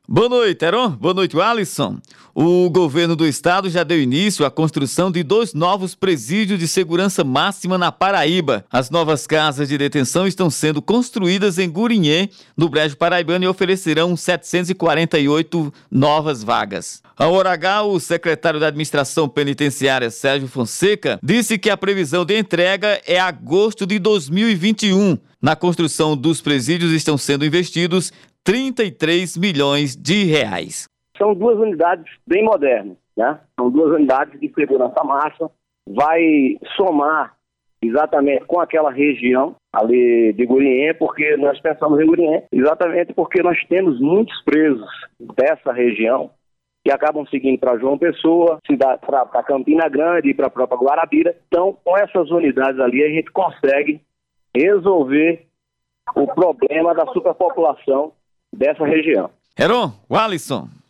Boa noite, Heron. Boa noite, Alisson. O governo do estado já deu início à construção de 2 novos presídios de segurança máxima na Paraíba. As novas casas de detenção estão sendo construídas em Gurinhém, no Brejo Paraibano, e oferecerão 748 novas vagas. Ao hora H, o secretário da Administração Penitenciária, Sérgio Fonseca, disse que a previsão de entrega é agosto de 2021. Na construção dos presídios estão sendo investidos 33 milhões de reais. São 2 unidades bem modernas, né? São 2 unidades de segurança máxima. Vai somar exatamente com aquela região ali de Gurinhém, porque nós pensamos em Gurinhém, exatamente porque nós temos muitos presos dessa região que acabam seguindo para João Pessoa, para Campina Grande e para a própria Guarabira. Então, com essas unidades ali, a gente consegue resolver o problema da superpopulação dessa região. Heron, Alisson.